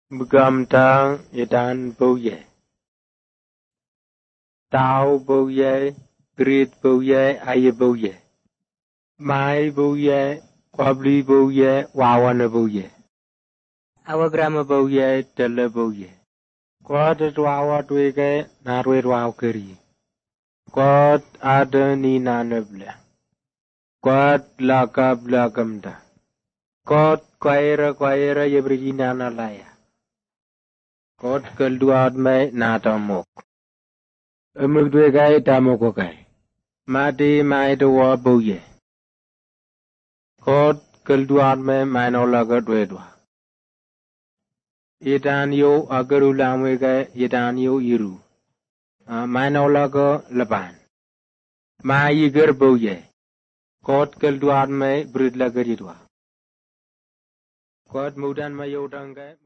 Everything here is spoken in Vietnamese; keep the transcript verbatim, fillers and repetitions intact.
Mugam tang idan boye. Tao boye, great boye, aye boye. Mai boye, quabli boye, wawana boye. Awagrama boye, tele boye. Quad dwawa twege, narwe dwaw keri. Quad ada ni nanable. Quad lakab lakamda. Quad kwaira kwaira yebrina nalaya. Quad kalduad me natamok. Amuk dwege tamoko kai. Mati mai dwa boye. Quad kalduad me mainola dwedwa. Idan yo agaru lamwege idan yo iru. Mainola go laban. Ma yiger boye. Quad kalduad me bridla garidwa. Quad mudan mayodange.